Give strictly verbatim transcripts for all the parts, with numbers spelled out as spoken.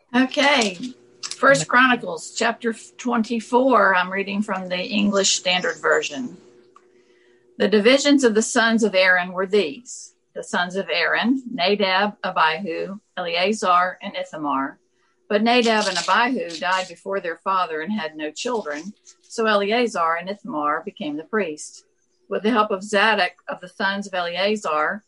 Okay, First Chronicles chapter twenty-four. I'm reading from the English Standard Version. The divisions of the sons of Aaron were these: the sons of Aaron, Nadab, Abihu, Eleazar, and Ithamar. But Nadab and Abihu died before their father and had no children, so Eleazar and Ithamar became the priests. With the help of Zadok of the sons of Eleazar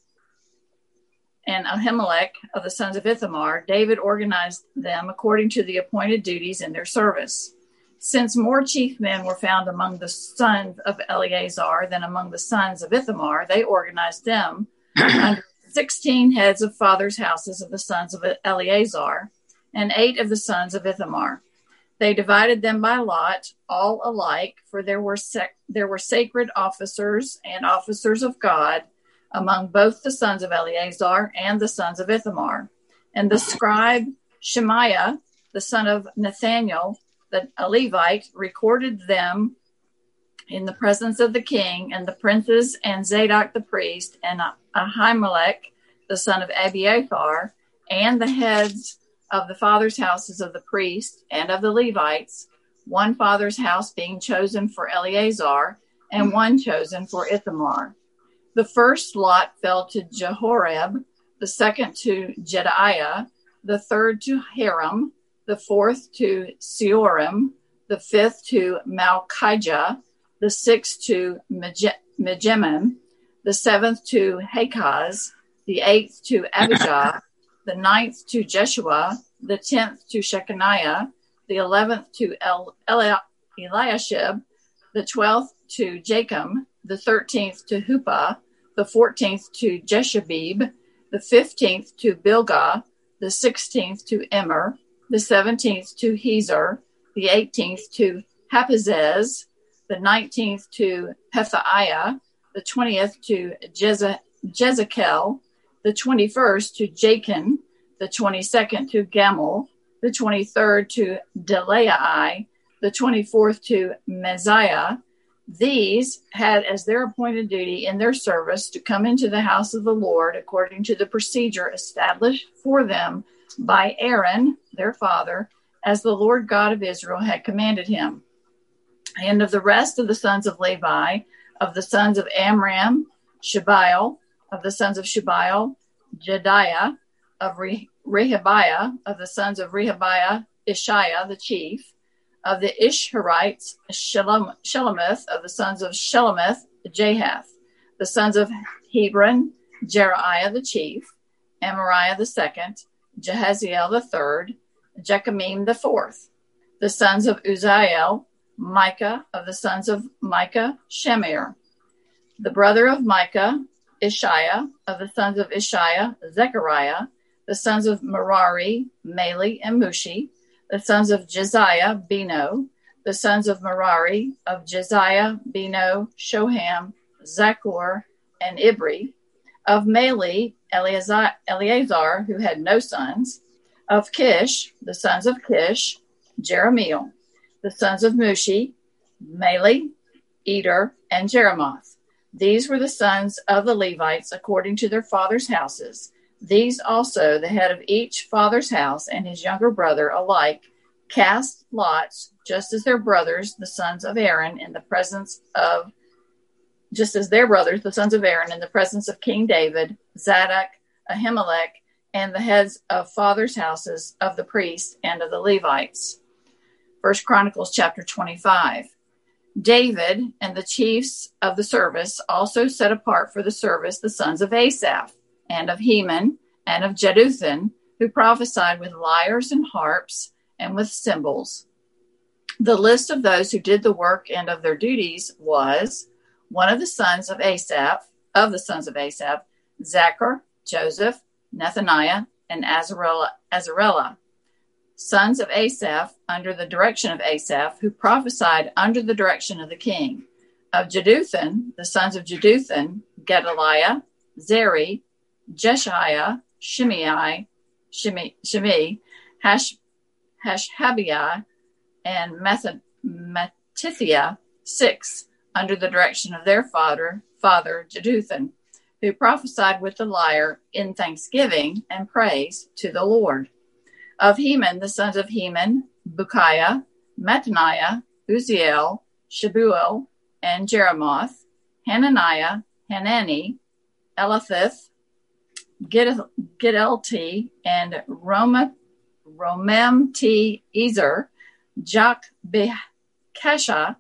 and Ahimelech of the sons of Ithamar, David organized them according to the appointed duties in their service. Since more chief men were found among the sons of Eleazar than among the sons of Ithamar, they organized them under sixteen heads of fathers' houses of the sons of Eleazar and eight of the sons of Ithamar. They divided them by lot, all alike, for there were sec- there were sacred officers and officers of God among both the sons of Eleazar and the sons of Ithamar. And the scribe Shemaiah, the son of Nathaniel, the a Levite, recorded them in the presence of the king and the princes and Zadok the priest and Ahimelech, the son of Abiathar, and the heads of the fathers' houses of the priests and of the Levites, one father's house being chosen for Eleazar and one chosen for Ithamar. The first lot fell to Jehorab, the second to Jedaiah, the third to Hiram, the fourth to Seorim, the fifth to Malchijah, the sixth to Mejamin, the seventh to Hakaz, the eighth to Abijah, the ninth to Jeshua, the tenth to Shechaniah, the eleventh to El- Eli- Eliashib, the twelfth to Jachim, the thirteenth to Huppah, the fourteenth to Jeshabib, the fifteenth to Bilgah, the sixteenth to Immer, the seventeenth to Hezer, the eighteenth to Hapizez, the nineteenth to Pethaiah, the twentieth to Jeze- Jezekel, the twenty-first to Jachin, the twenty-second to Gamul, the twenty-third to Delai, the twenty-fourth to Messiah. These had as their appointed duty in their service to come into the house of the Lord according to the procedure established for them by Aaron, their father, as the Lord God of Israel had commanded him. And of the rest of the sons of Levi, of the sons of Amram, Shebael, of the sons of Shebael, Jediah, of Re- Rehabiah, of the sons of Rehabiah, Ishiah, the chief, of the Ishharites, Shelom- Shelomith, of the sons of Shelomith, Jahath, the sons of Hebron, Jeriah the chief, Amariah the second, Jehaziel the third, Jechamim the fourth, the sons of Uzziel, Micah, of the sons of Micah, Shemir, the brother of Micah, Ishiah, of the sons of Ishiah, Zechariah, the sons of Merari, Mali, and Mushi, the sons of Jeziah, Beno, the sons of Merari, of Jeziah, Beno, Shoham, Zachor, and Ibri, of Mali, Eleazar, Eleazar, who had no sons, of Kish, the sons of Kish, Jeremiel, the sons of Mushi, Mali, Eder, and Jeremoth. These were the sons of the Levites according to their fathers' houses. These also, the head of each father's house and his younger brother alike, cast lots, just as their brothers, the sons of Aaron, in the presence of, just as their brothers, the sons of Aaron, in the presence of King David, Zadok, Ahimelech, and the heads of fathers' houses of the priests and of the Levites. First Chronicles chapter twenty-five. David and the chiefs of the service also set apart for the service the sons of Asaph, and of Heman, and of Jeduthun, who prophesied with lyres and harps, and with cymbals. The list of those who did the work and of their duties was one of the sons of Asaph, of the sons of Asaph, Zachar, Joseph, Nethaniah, and Azarela, Azarela, sons of Asaph, under the direction of Asaph, who prophesied under the direction of the king. Of Jeduthun, the sons of Jeduthun, Gedaliah, Zeri, Jeshiah, Shimei, Shimei, Shimei Hash, Hashabiah, and Mattithiah, six, under the direction of their father, father Jeduthun, who prophesied with the lyre in thanksgiving and praise to the Lord. Of Heman, the sons of Heman, Bukiah, Mattaniah, Uziel, Shebuel, and Jeremoth, Hananiah, Hanani, Elathith, Gidelti, and Roma, Romamti Ezer, Jokbekasha,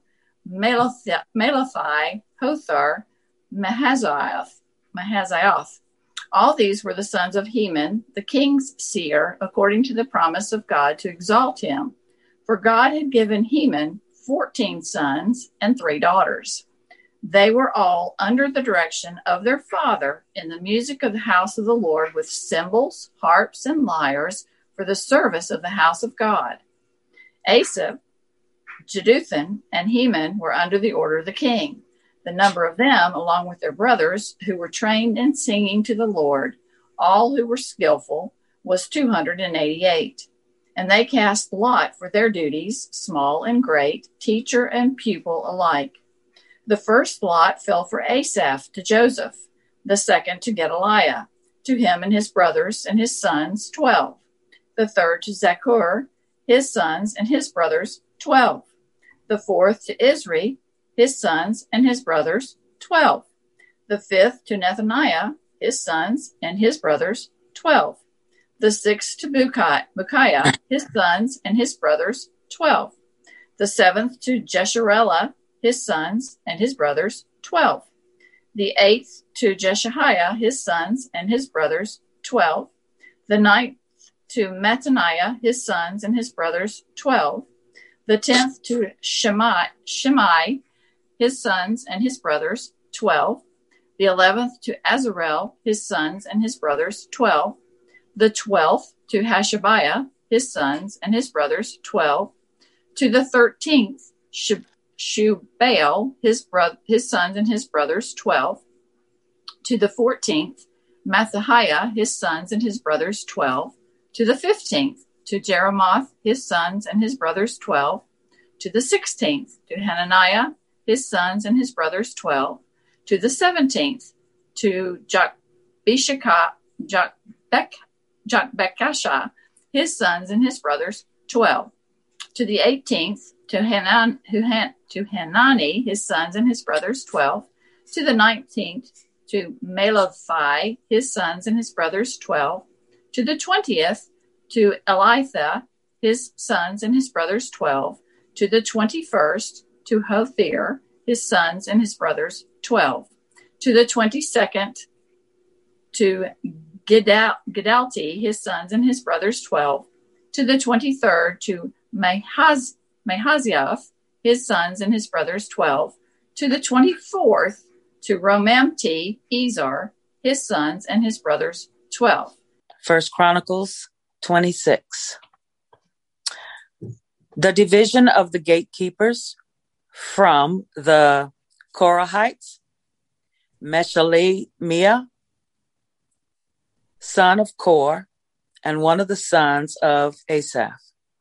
Malathi, Hothar, Mahazioth, Mahazioth. All these were the sons of Heman, the king's seer, according to the promise of God to exalt him. For God had given Heman fourteen sons and three daughters. They were all under the direction of their father in the music of the house of the Lord, with cymbals, harps, and lyres for the service of the house of God. Asaph, Jeduthun, and Heman were under the order of the king. The number of them, along with their brothers, who were trained in singing to the Lord, all who were skillful, was two hundred eighty-eight. And they cast lot for their duties, small and great, teacher and pupil alike. The first lot fell for Asaph to Joseph, the second to Gedaliah, to him and his brothers and his sons, twelve. The third to Zaccur, his sons and his brothers, twelve. The fourth to Isri, his sons and his brothers, twelve. The fifth to Nethaniah, his sons and his brothers, twelve. The sixth to Bukiah, his sons and his brothers, twelve. The seventh to Jesharela, his sons and his brothers, twelve. The eighth to Jeshahiah, his sons and his brothers, twelve. The ninth to Mattaniah, his sons and his brothers, twelve. The tenth to Shemai, Shemai, his sons and his brothers, twelve. The eleventh to Azarel, his sons and his brothers, twelve. The twelfth to Hashabiah, his sons and his brothers, twelve. To the thirteenth, Shubael, his, bro- his sons and his brothers, twelve. To the fourteenth, Mathahiah, his sons and his brothers, twelve. To the fifteenth, to Jeremoth, his sons and his brothers, twelve. To the sixteenth, to Hananiah, his sons and his brothers, twelve. To the seventeenth, to Jokbekasha, Jokbekasha, his sons and his brothers, twelve. To the eighteenth, to Hanan, to Hanani, his sons and his brothers, twelve. To the nineteenth, to Malathi, his sons and his brothers, twelve. To the twentieth, to Elitha, his sons and his brothers, twelve. To the twenty-first, to Hothir, his sons and his brothers, twelve. To the twenty-second, to Gidal- Gidalti, his sons and his brothers, twelve. To the twenty-third, to Mahaz- Mahazioth, his sons and his brothers, twelve. To the twenty-fourth, to Romamti Ezer, his sons and his brothers, twelve. First Chronicles twenty-six. The division of the gatekeepers from the Korahites, Meshelemiah, son of Kor, and one of the sons of Asaph.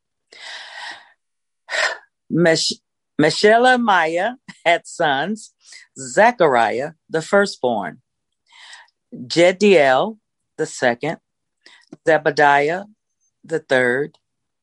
Mesh- Meshelemiah had sons, Zechariah, the firstborn, Jediel, the second, Zebediah, the third,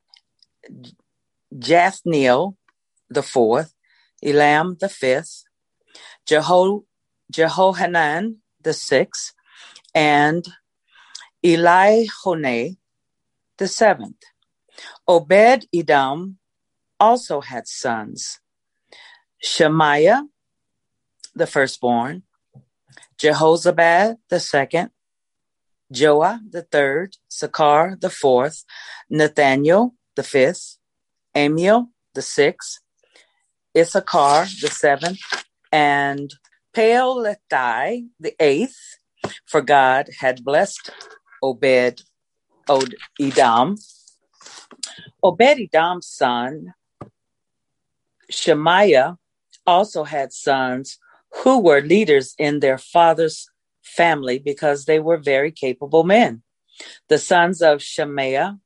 Jathniel, the fourth, Elam, the fifth, Jeho- Jehohanan, the sixth, and Elihoneh, the seventh. Obed-Edom also had sons, Shemaiah, the firstborn, Jehozabad, the second, Joah, the third, Sakar, the fourth, Nathaniel, the fifth, Amiel, the sixth, Issachar, the seventh, and Peoletai, the eighth, for God had blessed Obed Edom. Obed-Edom's son, Shemaiah, also had sons who were leaders in their father's family because they were very capable men. The sons of Shemaiah,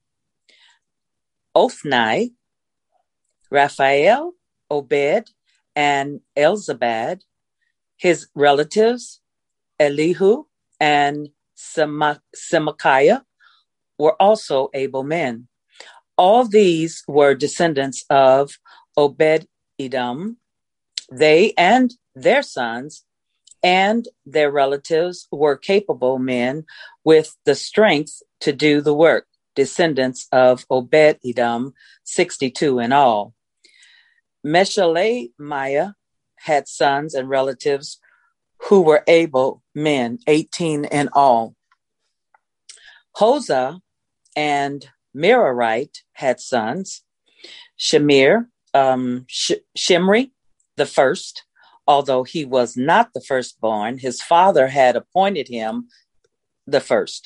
Othni, Raphael, Obed, and Elzabad. His relatives, Elihu and Semachiah, were also able men. All these were descendants of Obed-Edom. They and their sons and their relatives were capable men with the strength to do the work. Descendants of Obed-Edom, sixty-two in all. Meshelemiah had sons and relatives who were able men, eighteen in all. Hosah and Merarite had sons. Shemir, um, Sh- Shimri, the first, although he was not the firstborn, his father had appointed him the first.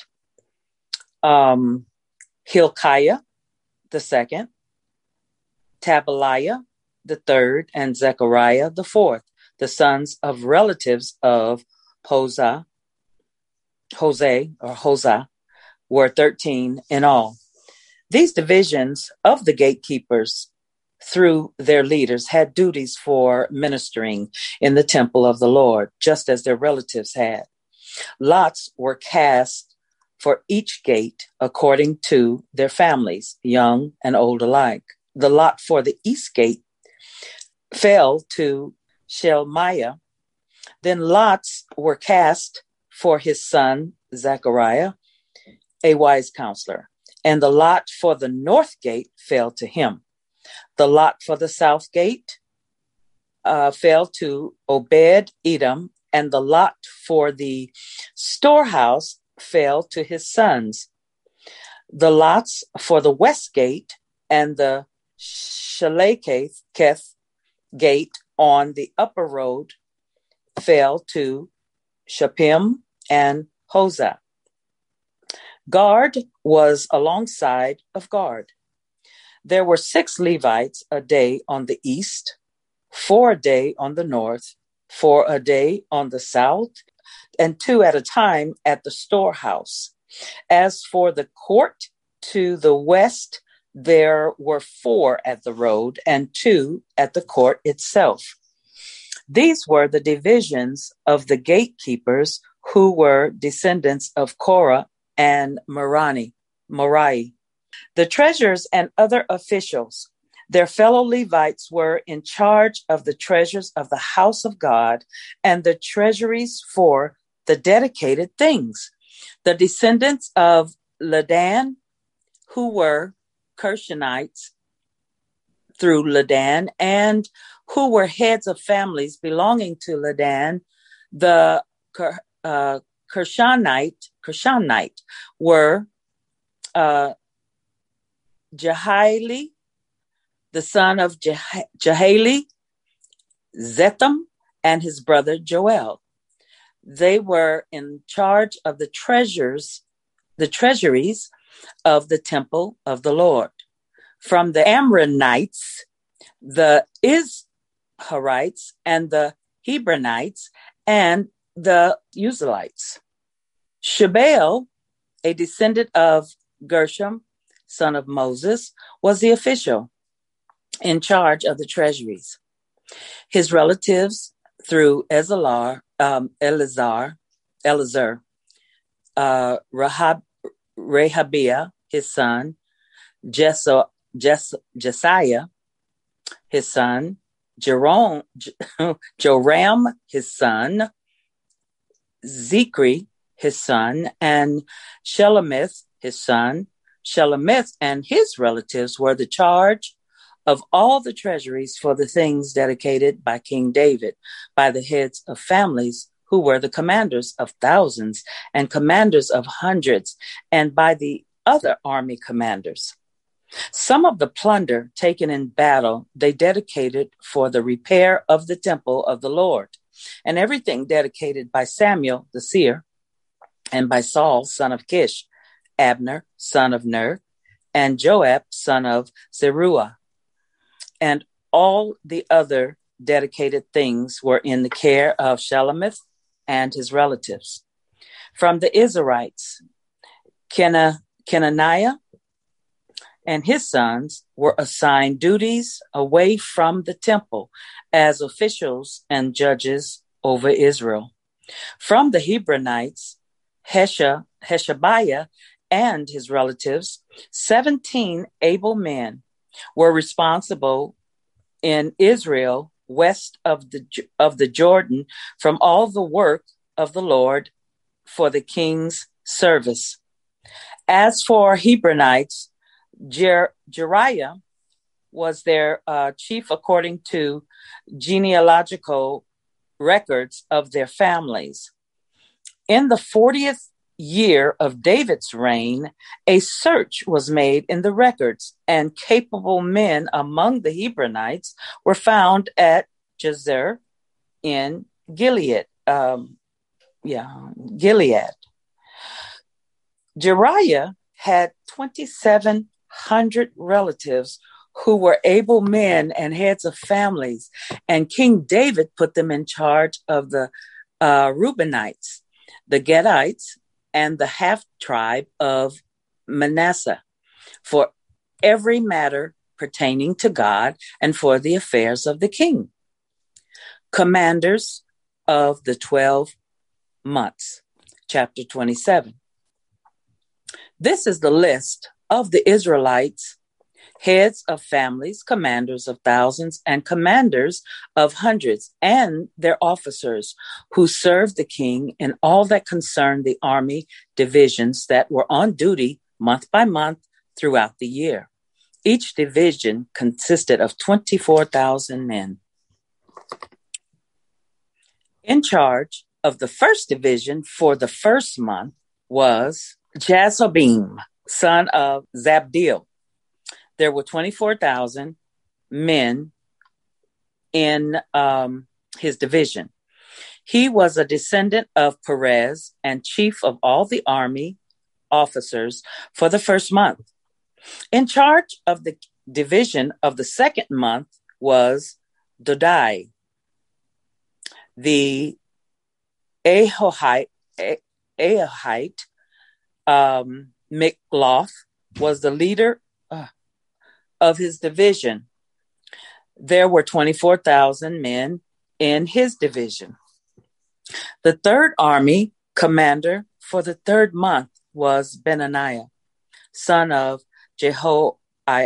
Um, Hilkiah, the second. Tabaliah, the third, and Zechariah, the fourth, the sons of relatives of Hosah, Jose or Hosah, were thirteen in all. These divisions of the gatekeepers through their leaders had duties for ministering in the temple of the Lord, just as their relatives had. Lots were cast for each gate according to their families, young and old alike. The lot for the east gate fell to Shelmiah. Then lots were cast for his son, Zechariah, a wise counselor. And the lot for the north gate fell to him. The lot for the south gate uh, fell to Obed-Edom, and the lot for the storehouse fell to his sons. The lots for the west gate and the Shaleketh gate on the upper road fell to Shapim and Hosah. Guard was alongside of guard. There were six Levites a day on the east, four a day on the north, four a day on the south, and two at a time at the storehouse. As for the court to the west, there were four at the road and two at the court itself. These were the divisions of the gatekeepers who were descendants of Korah and Merari. Merari. The treasurers and other officials, their fellow Levites, were in charge of the treasures of the house of God and the treasuries for the dedicated things. The descendants of Ladan, who were Kershonites through Ladan, and who were heads of families belonging to Ladan, the uh, Kershonite, Kershonite were uh, Jehieli, the son of Je- Jehieli, Zetham, and his brother Joel. They were in charge of the treasures, the treasuries of the temple of the Lord. From the Amronites, the Izharites, and the Hebronites, and the Uzalites. Shebael, a descendant of Gershom, son of Moses, was the official in charge of the treasuries. His relatives through Ezelar, um, Elazar, Elazar, uh, Rahab, Rehabiah, his son, Jeso, Jes, Jesiah, his son, Jerome, Joram, his son, Zikri, his son, and Shelomith, his son. Shelomith and his relatives were the charge of all the treasuries for the things dedicated by King David, by the heads of families who were the commanders of thousands and commanders of hundreds, and by the other army commanders. Some of the plunder taken in battle they dedicated for the repair of the temple of the Lord, and everything dedicated by Samuel the seer, and by Saul, son of Kish, Abner, son of Ner, and Joab, son of Zeruiah. And all the other dedicated things were in the care of Shelomith and his relatives. From the Israelites, Kenah, Kenaniah and his sons were assigned duties away from the temple as officials and judges over Israel. From the Hebronites, Hesha, Heshabiah and his relatives, seventeen able men were responsible in Israel west of the of the Jordan from all the work of the Lord for the king's service. As for Hebronites, Jer- Jeriah was their uh, chief according to genealogical records of their families. In the fortieth year of David's reign, a search was made in the records, and capable men among the Hebronites were found at Jazer in Gilead. Um, yeah, Gilead. Jeriah had twenty-seven hundred relatives who were able men and heads of families, and King David put them in charge of the uh, Reubenites, the Gadites, and the half-tribe of Manasseh for every matter pertaining to God and for the affairs of the king. Commanders of the twelve months, chapter twenty-seven. This is the list of the Israelites, heads of families, commanders of thousands, and commanders of hundreds, and their officers who served the king in all that concerned the army divisions that were on duty month by month throughout the year. Each division consisted of twenty-four thousand men. In charge of the first division for the first month was Jazobim, son of Zabdiel. There were twenty-four thousand men in um, his division. He was a descendant of Perez and chief of all the army officers for the first month. In charge of the division of the second month was Dodai. The Ahohite, Ahite um, Mikloth was the leader uh, of his division. There were twenty-four thousand men in his division. The third army commander for the third month was Benaniah, son of Jeho-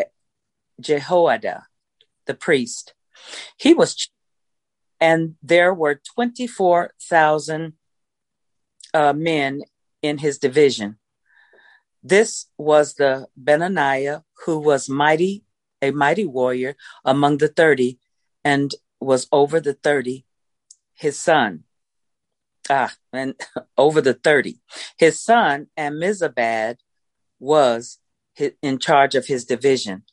Jehoiada, the priest. He was, chief, and there were twenty-four thousand uh, men in his division. This was the Benaniah who was mighty, a mighty warrior among the thirty, and was over the thirty, his son. Ah, and over the thirty. His son, Amizabad, was in charge of his division.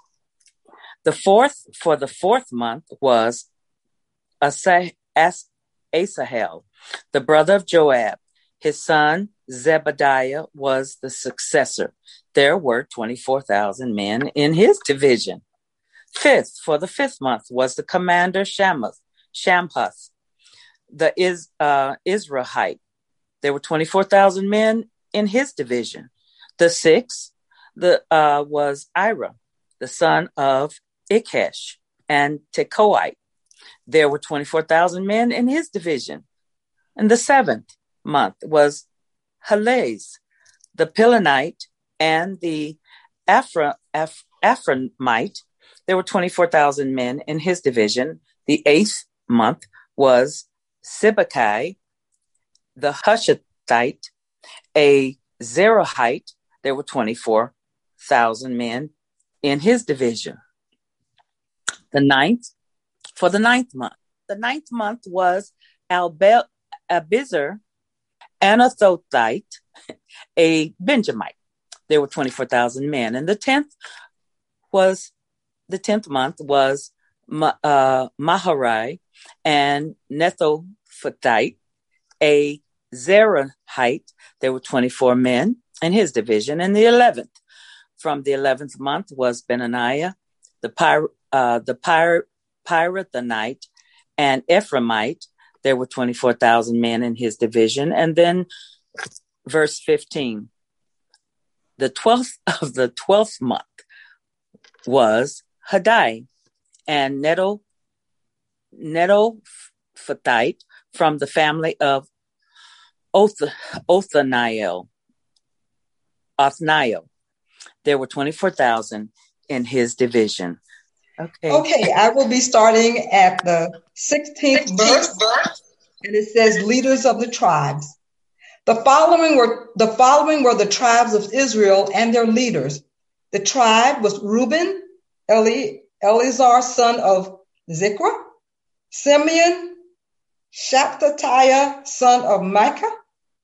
The fourth, for the fourth month, was Asa- As- Asahel, the brother of Joab. His son, Zebediah, was the successor. There were twenty-four thousand men in his division. Fifth, for the fifth month, was the commander Shamhuth, Shamhuth the is, uh, Israelite. There were twenty-four thousand men in his division. The sixth the, uh, was Ira, the son of Ikesh and Tekoite. There were twenty-four thousand men in his division. And the seventh month was Halez, the Pilonite, and the Ephra, Eph, Ephraimite. There were twenty-four thousand men in his division. The eighth month was Sibbecai, the Hushathite, a Zerahite. There were twenty-four thousand men in his division. The ninth, for the ninth month. The ninth month was Albel, Abizar, Anathothite, a Benjamite. There were twenty-four thousand men. And the tenth was, the tenth month was uh, Maharai and Netophathite, a Zerahite. There were twenty-four men in his division. And the eleventh, from the eleventh month was Benaniah, the Pyr, uh, the Pyr, Pirathonite and Ephraimite. There were twenty-four thousand men in his division. And then verse fifteen, the twelfth of the twelfth month was Hadai and Neto, Netophathite from the family of Oth- Othniel. Othniel. There were twenty-four thousand in his division. Okay. Okay, I will be starting at the sixteenth verse, and it says, leaders of the tribes. The following were the following were the tribes of Israel and their leaders. The tribe was Reuben, Eli, Eleazar, son of Zikra, Simeon, Shephatiah, son of Micah,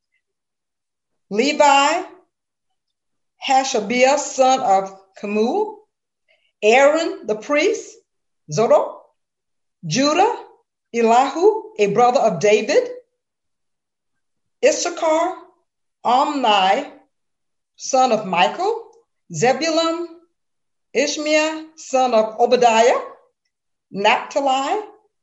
Levi, Hashabiah, son of Kemuel, Aaron, the priest, Zadok, Judah, Elihu, a brother of David, Issachar, Omni, son of Michael, Zebulun, Ishmael, son of Obadiah, Naphtali,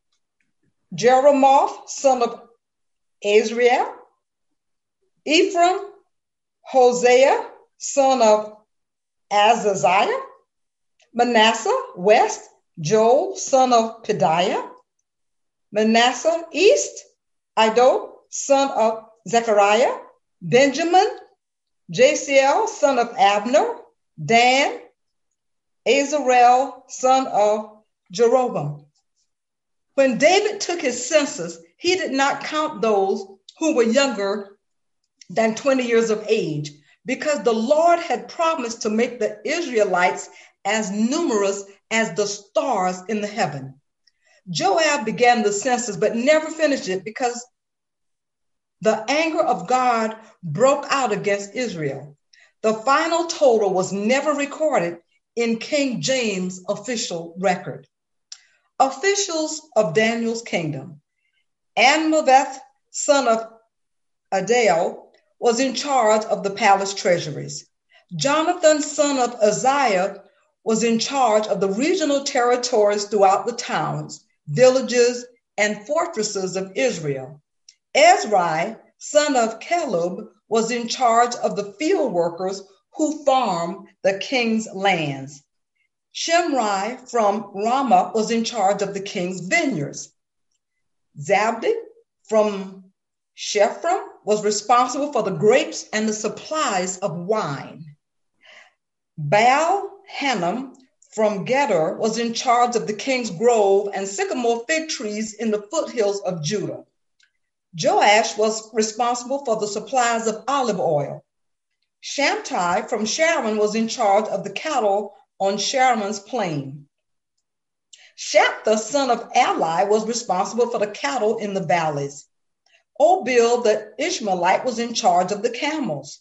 Jeremoth, son of Azriel, Ephraim, Hosea, son of Azaziah, Manasseh, west, Joel, son of Pedaiah, Manasseh, east, Iddo, son of Zechariah, Benjamin, Jasiel, son of Abner, Dan, Azarel, son of Jeroboam. When David took his census, he did not count those who were younger than twenty years of age, because the Lord had promised to make the Israelites as numerous as the stars in the heaven. Joab began the census, but never finished it because the anger of God broke out against Israel. The final total was never recorded in King James' official record. Officials of Daniel's kingdom. Anmaveth, son of Adel, was in charge of the palace treasuries. Jonathan, son of Uzziah, was in charge of the regional territories throughout the towns, villages, and fortresses of Israel. Ezri, son of Caleb, was in charge of the field workers who farmed the king's lands. Shimri from Ramah was in charge of the king's vineyards. Zabdi from Shephram was responsible for the grapes and the supplies of wine. Baal Hanam from Gedor was in charge of the king's grove and sycamore fig trees in the foothills of Judah. Joash was responsible for the supplies of olive oil. Shamtai from Sharon was in charge of the cattle on Sharon's plain. Shaphtha, son of Ali, was responsible for the cattle in the valleys. Obil, the Ishmaelite, was in charge of the camels.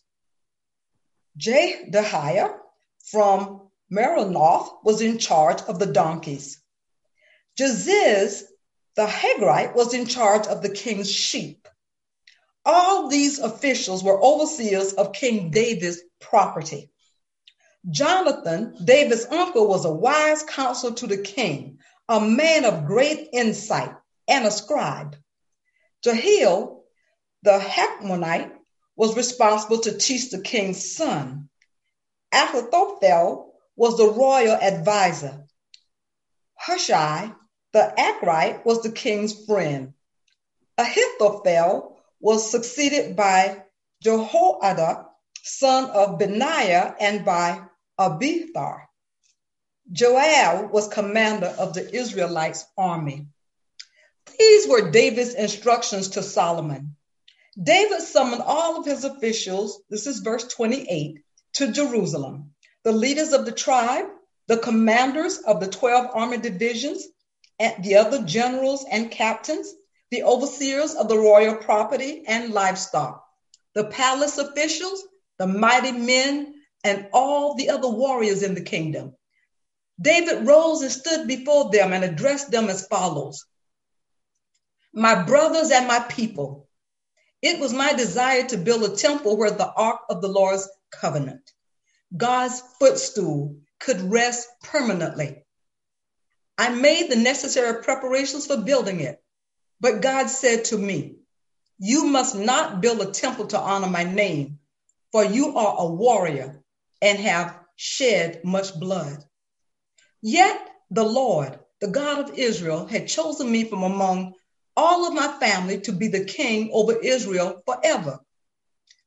Jedahiah from Meronoth was in charge of the donkeys. Jaziz, the Hagrite, was in charge of the king's sheep. All these officials were overseers of King David's property. Jonathan, David's uncle, was a wise counselor to the king, a man of great insight and a scribe. Jehiel, the Hakmonite, was responsible to teach the king's son. Ahithophel was the royal advisor. Hushai, the Archite, was the king's friend. Ahithophel was succeeded by Jehoiada, son of Benaiah, and by Abithar. Joab was commander of the Israelites' army. These were David's instructions to Solomon. David summoned all of his officials, this is verse twenty-eight, to Jerusalem, the leaders of the tribe, the commanders of the twelve army divisions, and the other generals and captains, the overseers of the royal property and livestock, the palace officials, the mighty men, and all the other warriors in the kingdom. David rose and stood before them and addressed them as follows. My brothers and my people, it was my desire to build a temple where the ark of the Lord's covenant, God's footstool, could rest permanently. I made the necessary preparations for building it, but God said to me, you must not build a temple to honor my name, for you are a warrior and have shed much blood. Yet the Lord, the God of Israel, had chosen me from among all of my family to be the king over Israel forever.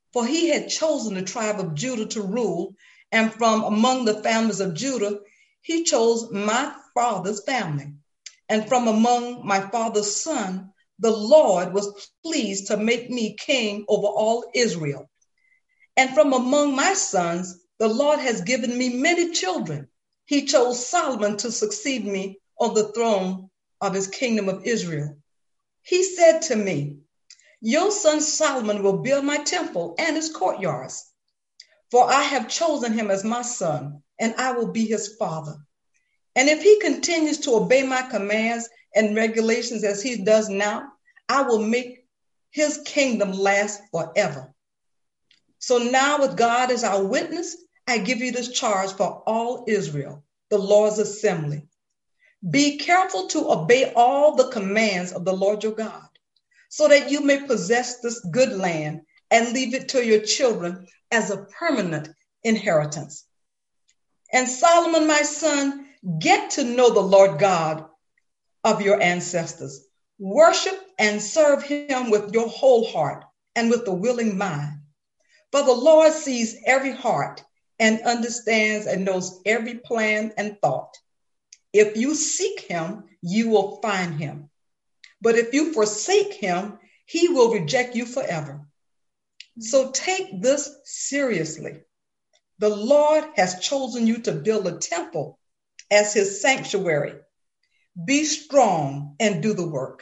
for he had chosen the tribe of Judah to rule, and from among the families of Judah, he chose my father's family. And from among my father's son, the Lord was pleased to make me king over all Israel. And from among my sons, the Lord has given me many children. He chose Solomon to succeed me on the throne of his kingdom of Israel. He said to me, your son Solomon will build my temple and its courtyards, for I have chosen him as my son, and I will be his father. And if he continues to obey my commands and regulations as he does now, I will make his kingdom last forever. So now, with God as our witness, I give you this charge for all Israel, the Lord's assembly. Be careful to obey all the commands of the Lord your God, so that you may possess this good land and leave it to your children as a permanent inheritance. And Solomon, my son, get to know the Lord God of your ancestors. Worship and serve him with your whole heart and with a willing mind. For the Lord sees every heart and understands and knows every plan and thought. If you seek him, you will find him. But if you forsake him, he will reject you forever. So take this seriously. The Lord has chosen you to build a temple as his sanctuary. Be strong and do the work.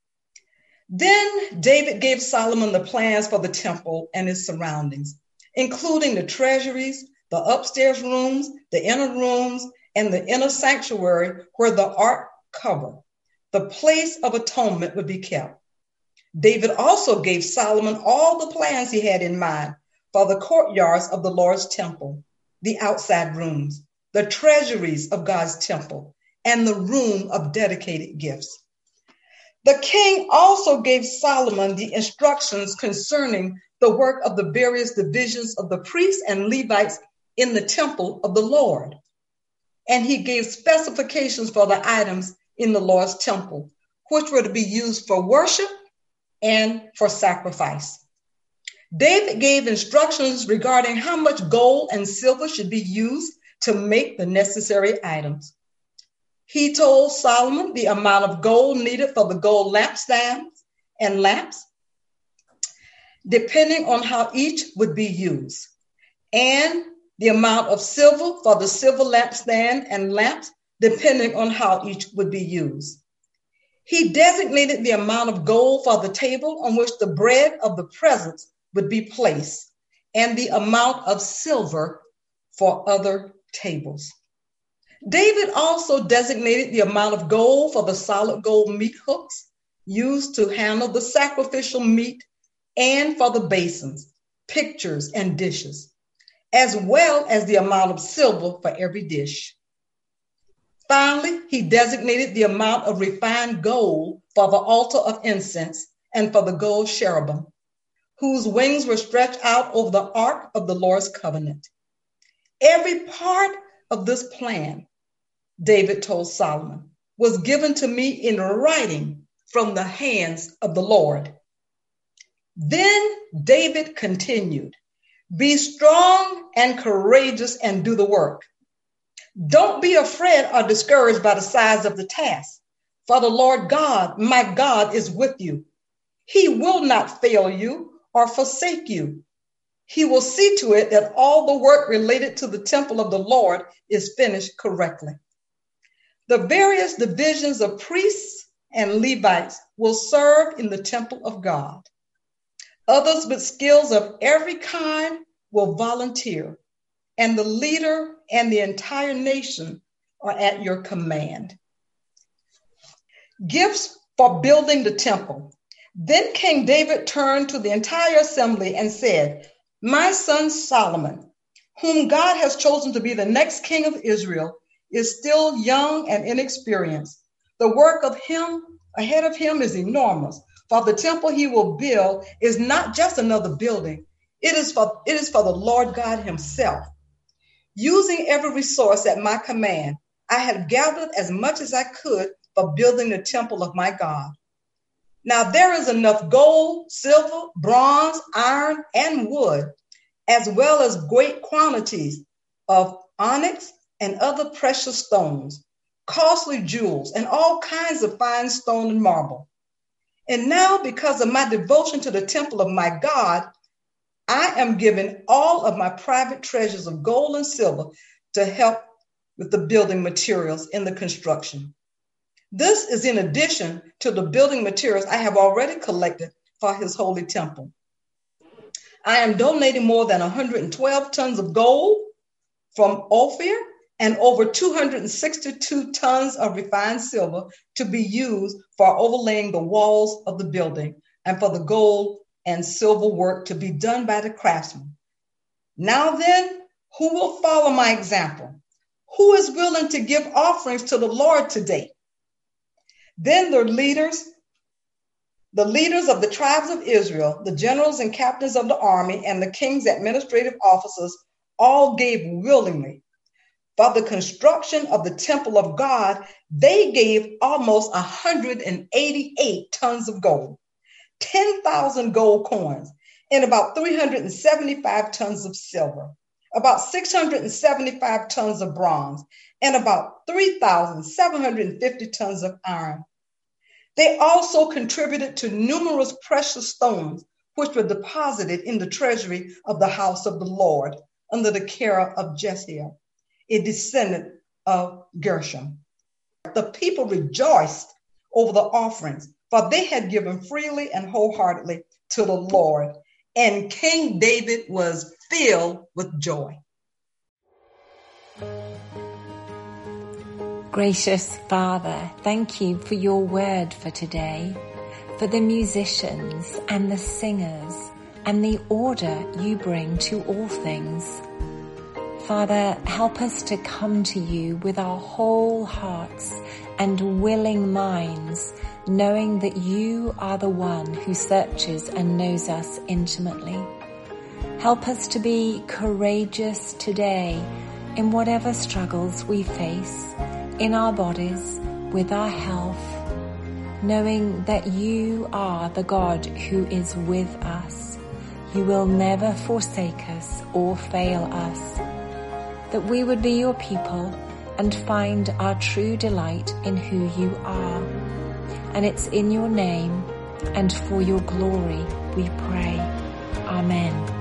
Then David gave Solomon the plans for the temple and its surroundings, including the treasuries, the upstairs rooms, the inner rooms, and the inner sanctuary where the ark cover, the place of atonement, would be kept. David also gave Solomon all the plans he had in mind for the courtyards of the Lord's temple, the outside rooms, the treasuries of God's temple, and the room of dedicated gifts. The king also gave Solomon the instructions concerning the work of the various divisions of the priests and Levites in the temple of the Lord. And he gave specifications for the items in the Lord's temple, which were to be used for worship and for sacrifice. David gave instructions regarding how much gold and silver should be used to make the necessary items. He told Solomon the amount of gold needed for the gold lampstands and lamps, depending on how each would be used, and the amount of silver for the silver lampstand and lamps, depending on how each would be used. He designated the amount of gold for the table on which the bread of the presence would be placed, and the amount of silver for other tables. David also designated the amount of gold for the solid gold meat hooks used to handle the sacrificial meat, and for the basins, pitchers, and dishes, as well as the amount of silver for every dish. Finally, he designated the amount of refined gold for the altar of incense and for the gold cherubim, whose wings were stretched out over the ark of the Lord's covenant. Every part of this plan, David told Solomon, was given to me in writing from the hands of the Lord. Then David continued, be strong and courageous and do the work. Don't be afraid or discouraged by the size of the task, for the Lord God, my God, is with you. He will not fail you or forsake you. He will see to it that all the work related to the temple of the Lord is finished correctly. The various divisions of priests and Levites will serve in the temple of God. Others with skills of every kind will volunteer, and the leader and the entire nation are at your command. Gifts for building the temple. Then King David turned to the entire assembly and said, my son Solomon, whom God has chosen to be the next king of Israel, is still young and inexperienced. The work of him ahead of him is enormous, for the temple he will build is not just another building. It is for, it is for the Lord God himself. Using every resource at my command, I have gathered as much as I could for building the temple of my God. Now there is enough gold, silver, bronze, iron, and wood, as well as great quantities of onyx and other precious stones, costly jewels, and all kinds of fine stone and marble. And now, because of my devotion to the temple of my God, I am giving all of my private treasures of gold and silver to help with the building materials in the construction. This is in addition to the building materials I have already collected for his holy temple. I am donating more than one hundred twelve tons of gold from Ophir and over two hundred sixty-two tons of refined silver to be used for overlaying the walls of the building and for the gold and silver work to be done by the craftsmen. Now then, who will follow my example? Who is willing to give offerings to the Lord today? Then the leaders, the leaders of the tribes of Israel, the generals and captains of the army, and the king's administrative officers all gave willingly. For the construction of the temple of God, they gave almost one hundred eighty-eight tons of gold, ten thousand gold coins, and about three hundred seventy-five tons of silver, about six hundred seventy-five tons of bronze, and about three thousand seven hundred fifty tons of iron. They also contributed to numerous precious stones, which were deposited in the treasury of the house of the Lord under the care of Jehiel, a descendant of Gershom. The people rejoiced over the offerings, for they had given freely and wholeheartedly to the Lord, and King David was filled with joy. Gracious Father, thank you for your word for today, for the musicians and the singers, and the order you bring to all things. Father, help us to come to you with our whole hearts and willing minds, knowing that you are the one who searches and knows us intimately. Help us to be courageous today in whatever struggles we face, in our bodies, with our health, knowing that you are the God who is with us. You will never forsake us or fail us. That we would be your people and find our true delight in who you are. And it's in your name and for your glory we pray. Amen.